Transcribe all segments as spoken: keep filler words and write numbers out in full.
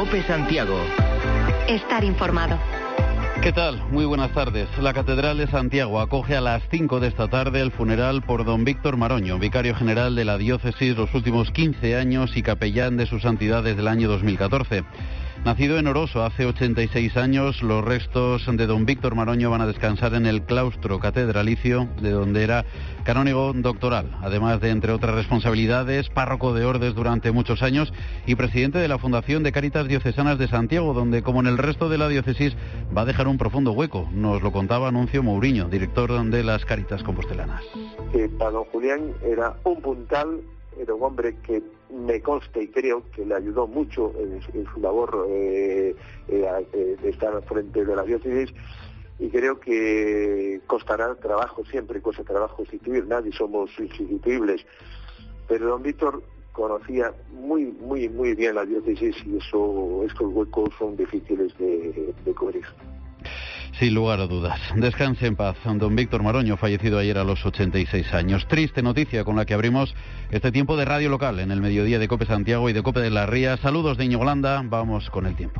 COPE Santiago. Estar informado. ¿Qué tal? Muy buenas tardes. La Catedral de Santiago acoge a las cinco de esta tarde el funeral por don Víctor Maroño, vicario general de la diócesis los últimos quince años y capellán de su santidad desde el año dos mil catorce. Nacido en Oroso hace ochenta y seis años, los restos de don Víctor Maroño van a descansar en el claustro catedralicio, de donde era canónigo doctoral, además de, entre otras responsabilidades, párroco de Ordes durante muchos años y presidente de la Fundación de Cáritas Diocesanas de Santiago, donde, como en el resto de la diócesis, va a dejar un profundo hueco. Nos lo contaba Anuncio Mouriño, director de las Cáritas Compostelanas. Que para don Julián era un puntal, era un hombre que me consta y creo que le ayudó mucho en, en su labor eh, eh, de estar al frente de la diócesis, y creo que costará trabajo, siempre cuesta trabajo sustituir, nadie somos insustituibles, pero don Víctor conocía muy muy muy bien la diócesis y eso, estos huecos son difíciles de, de cubrir. Sin lugar a dudas. Descanse en paz don Víctor Maroño, fallecido ayer a los ochenta y seis años. Triste noticia con la que abrimos este tiempo de radio local en el mediodía de COPE Santiago y de COPE de la Ría. Saludos de Íñigo Landa. Vamos con el tiempo.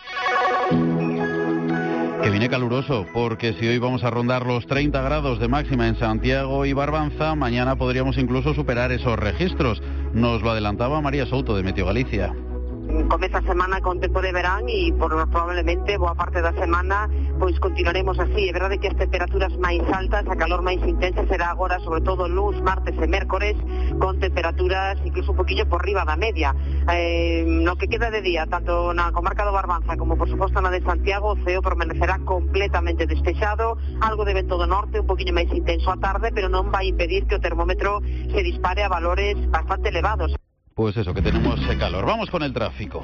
Que viene caluroso, porque si hoy vamos a rondar los treinta grados de máxima en Santiago y Barbanza, mañana podríamos incluso superar esos registros. Nos lo adelantaba María Souto de Meteo Galicia. Comeza a semana con tempo de verán e por, probablemente boa parte da semana pois continuaremos así. É verdade que as temperaturas máis altas, a calor máis intensa será agora sobre todo luns, martes e mércores, con temperaturas incluso un poquillo por riba da media. Eh, no que queda de día, tanto na comarca do Barbanza como por suposto na de Santiago, o ceo permanecerá completamente despexado, algo de vento do norte, un poquinho máis intenso a tarde, pero non vai impedir que o termómetro se dispare a valores bastante elevados. Pues eso, que tenemos calor. Vamos con el tráfico.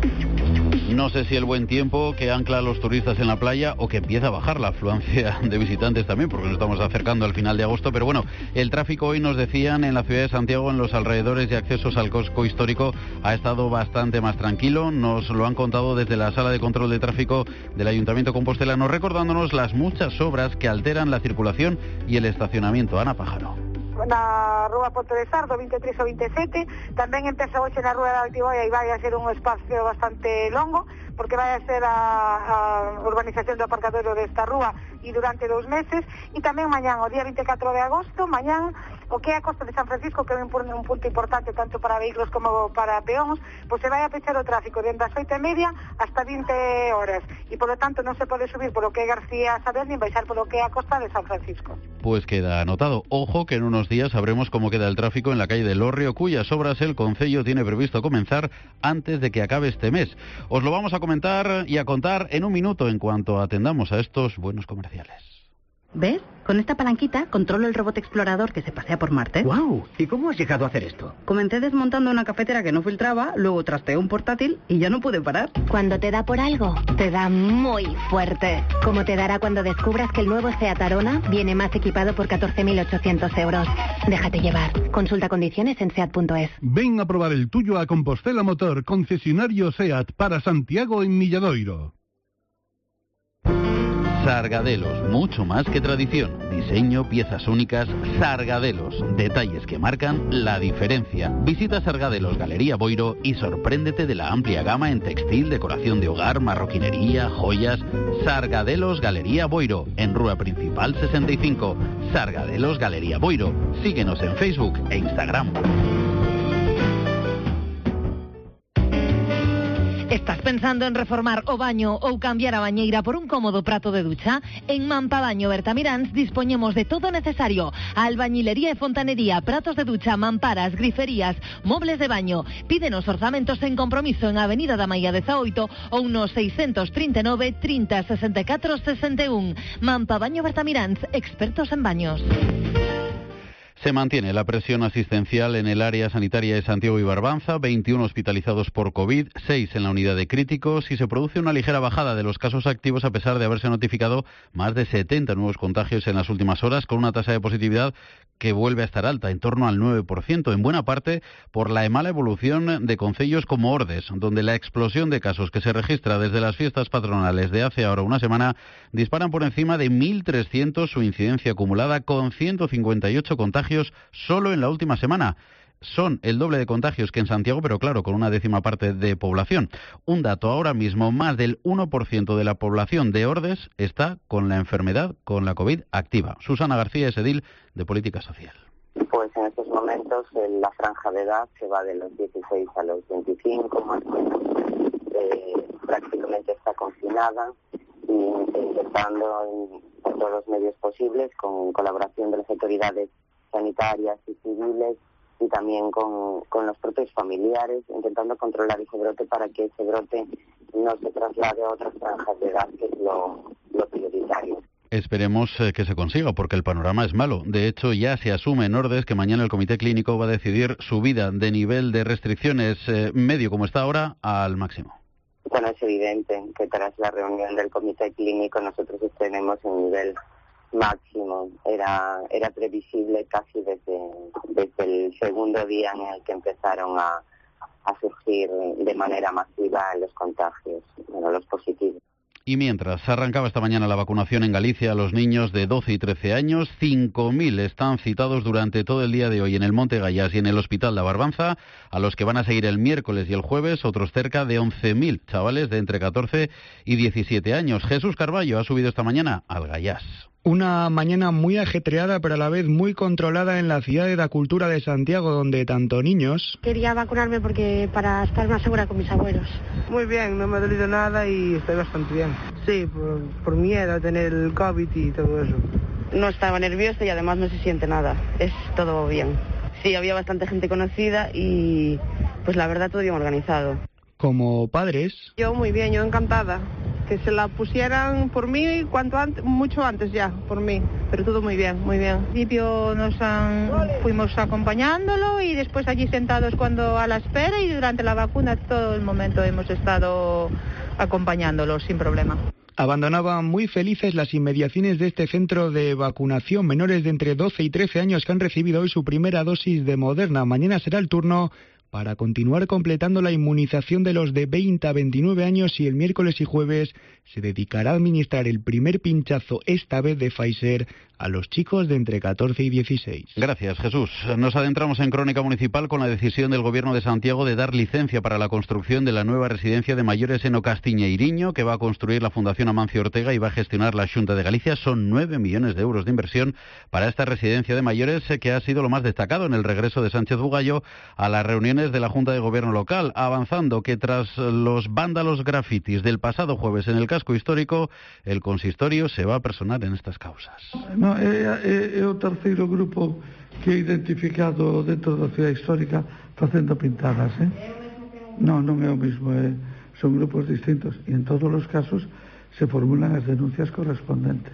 No sé si el buen tiempo que ancla a los turistas en la playa o que empieza a bajar la afluencia de visitantes también, porque nos estamos acercando al final de agosto, pero bueno, el tráfico hoy nos decían en la ciudad de Santiago, en los alrededores y accesos al casco histórico, ha estado bastante más tranquilo. Nos lo han contado desde la sala de control de tráfico del Ayuntamiento compostelano, recordándonos las muchas obras que alteran la circulación y el estacionamiento. Ana Pájaro. Na Rúa Ponte de Sardo, vinte e tres ou vinte e sete, tamén empeza hoxe na Rúa da Altiboia e vai a ser un espacio bastante longo, porque vai a ser a, a urbanización do aparcadero desta rúa e durante dous meses, e tamén mañán, o día vinte e catro de agosto, mañán, o que é a Costa de San Francisco, que é un, un punto importante tanto para vehículos como para peóns, pois se vai a pechar o tráfico dende as oito e media hasta vinte horas, e polo tanto non se pode subir polo que é García Saber nin baixar polo que é a Costa de San Francisco. Pues queda anotado. Ojo que en unos días sabremos cómo queda el tráfico en la calle del Hórreo, cuyas obras el concello tiene previsto comenzar antes de que acabe este mes. Os lo vamos a comentar y a contar en un minuto en cuanto atendamos a estos buenos comerciales. ¿Ves? Con esta palanquita controlo el robot explorador que se pasea por Marte. ¡Guau! ¿Y cómo has llegado a hacer esto? Comencé desmontando una cafetera que no filtraba, luego trasteé un portátil y ya no pude parar. Cuando te da por algo, te da muy fuerte. Como te dará cuando descubras que el nuevo SEAT Arona viene más equipado por catorce mil ochocientos euros. Déjate llevar. Consulta condiciones en seat punto es. Ven a probar el tuyo a Compostela Motor, concesionario SEAT para Santiago en Milladoiro. Sargadelos, mucho más que tradición. Diseño, piezas únicas, Sargadelos, detalles que marcan la diferencia. Visita Sargadelos Galería Boiro y sorpréndete de la amplia gama en textil, decoración de hogar, marroquinería, joyas. Sargadelos Galería Boiro, en Rúa Principal sesenta y cinco. Sargadelos Galería Boiro. Síguenos en Facebook e Instagram. ¿Estás pensando en reformar o baño ou cambiar a bañeira por un cómodo prato de ducha? En Mampabaño Bertamiráns dispoñemos de todo necesario: albañilería e fontanería, pratos de ducha, mamparas, griferías, mobles de baño. Pídenos orzamentos en compromiso en Avenida da Maía dezaoito ou no seiscentos trinta e nove, trinta, sesenta e catro, sesenta e un. Mampabaño Bertamiráns, expertos en baños. Se mantiene la presión asistencial en el área sanitaria de Santiago y Barbanza, veintiuno hospitalizados por COVID, seis en la unidad de críticos, y se produce una ligera bajada de los casos activos a pesar de haberse notificado más de setenta nuevos contagios en las últimas horas, con una tasa de positividad que vuelve a estar alta, en torno al nueve por ciento, en buena parte por la mala evolución de concellos como Ordes, donde la explosión de casos que se registra desde las fiestas patronales de hace ahora una semana disparan por encima de mil trescientos su incidencia acumulada, con ciento cincuenta y ocho contagios solo en la última semana. son el doble de contagios que en Santiago, pero claro, con una décima parte de población. Un dato, ahora mismo más del uno por ciento de la población de Ordes está con la enfermedad, con la COVID activa. Susana García es edil de Política Social. Pues en estos momentos la franja de edad se va de los dieciséis a los veinticinco, más o menos, eh, prácticamente está confinada y intentando por todos los medios posibles, con colaboración de las autoridades sanitarias y civiles y también con, con los propios familiares, intentando controlar ese brote para que ese brote no se traslade a otras franjas de edad, que es lo, lo prioritario. Esperemos eh, que se consiga, porque el panorama es malo. De hecho, ya se asume en Ordes que mañana el Comité Clínico va a decidir subida de nivel de restricciones eh, medio, como está ahora, al máximo. Bueno, es evidente que tras la reunión del Comité Clínico nosotros tenemos un nivel máximo. Era era previsible casi desde, desde el segundo día en el que empezaron a, a surgir de manera masiva los contagios, bueno, los positivos. Y mientras arrancaba esta mañana la vacunación en Galicia a los niños de doce y trece años, cinco mil están citados durante todo el día de hoy en el Monte Gallás y en el Hospital de Barbanza, a los que van a seguir el miércoles y el jueves otros cerca de once mil chavales de entre catorce y diecisiete años. Jesús Carballo ha subido esta mañana al Gallás. Una mañana muy ajetreada, pero a la vez muy controlada en la ciudad de la cultura de Santiago, donde tanto niños... Quería vacunarme porque para estar más segura con mis abuelos. Muy bien, no me ha dolido nada y estoy bastante bien. Sí, por, por miedo a tener el COVID y todo eso. No estaba nerviosa y además no se siente nada, es todo bien. Sí, había bastante gente conocida y pues la verdad todo bien organizado. Como padres... Yo muy bien, yo encantada. Que se la pusieran por mí cuanto antes, mucho antes ya, por mí. Pero todo muy bien, muy bien. Al principio nos han, fuimos acompañándolo y después allí sentados cuando a la espera y durante la vacuna todo el momento hemos estado acompañándolo sin problema. Abandonaban muy felices las inmediaciones de este centro de vacunación menores de entre doce y trece años que han recibido hoy su primera dosis de Moderna. Mañana será el turno para continuar completando la inmunización de los de veinte a veintinueve años y el miércoles y jueves se dedicará a administrar el primer pinchazo, esta vez de Pfizer, a los chicos de entre catorce y dieciséis. Gracias, Jesús. Nos adentramos en Crónica Municipal con la decisión del Gobierno de Santiago de dar licencia para la construcción de la nueva residencia de mayores en Ocastiñeiriño, que va a construir la Fundación Amancio Ortega y va a gestionar la Xunta de Galicia. Son nueve millones de euros de inversión para esta residencia de mayores, que ha sido lo más destacado en el regreso de Sánchez Bugallo a las reuniones de la Junta de Gobierno local, avanzando que tras los vándalos grafitis del pasado jueves en el casco histórico, el consistorio se va a personar en estas causas. No, é, é, é o terceiro grupo que é identificado dentro da ciudad histórica facendo pintadas, eh? Non, non é o mesmo, é, son grupos distintos e en todos os casos se formulan as denuncias correspondentes.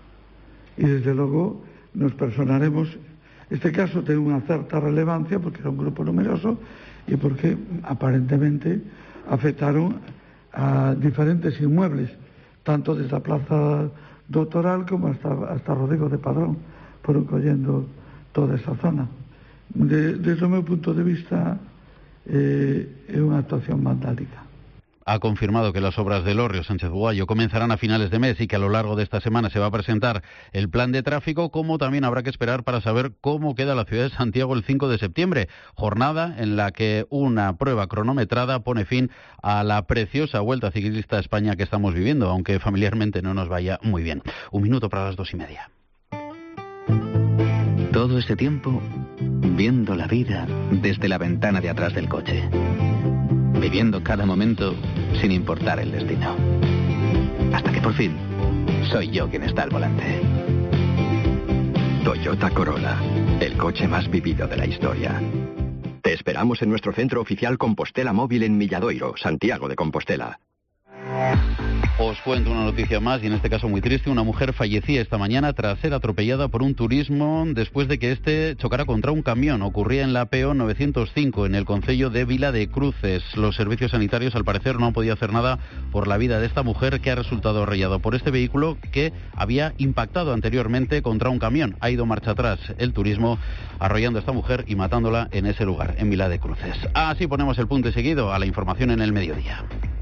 E desde logo nos personaremos. Este caso ten unha certa relevancia porque era un grupo numeroso e porque aparentemente afectaron a diferentes inmuebles, tanto desde a Plaza do Toral como hasta, hasta Rodrigo de Padrón, foron collendo toda esa zona. De, desde o meu punto de vista, eh, é unha actuación vandálica. Ha confirmado que las obras del Hórreo Sánchez Bugallo comenzarán a finales de mes y que a lo largo de esta semana se va a presentar el plan de tráfico, como también habrá que esperar para saber cómo queda la ciudad de Santiago el cinco de septiembre, jornada en la que una prueba cronometrada pone fin a la preciosa Vuelta Ciclista a España que estamos viviendo, aunque familiarmente no nos vaya muy bien. Un minuto para las dos y media. Todo ese tiempo viendo la vida desde la ventana de atrás del coche, viviendo cada momento sin importar el destino. Hasta que por fin soy yo quien está al volante. Toyota Corolla, el coche más vivido de la historia. Te esperamos en nuestro centro oficial Compostela Móvil en Milladoiro, Santiago de Compostela. Os cuento una noticia más, y en este caso muy triste. Una mujer fallecía esta mañana tras ser atropellada por un turismo después de que este chocara contra un camión. Ocurría en la P O novecientos cinco, en el concello de Vila de Cruces. Los servicios sanitarios, al parecer, no han podido hacer nada por la vida de esta mujer, que ha resultado arrollada por este vehículo que había impactado anteriormente contra un camión. Ha ido marcha atrás el turismo, arrollando a esta mujer y matándola en ese lugar, en Vila de Cruces. Así ponemos el punto y seguido a la información en el mediodía.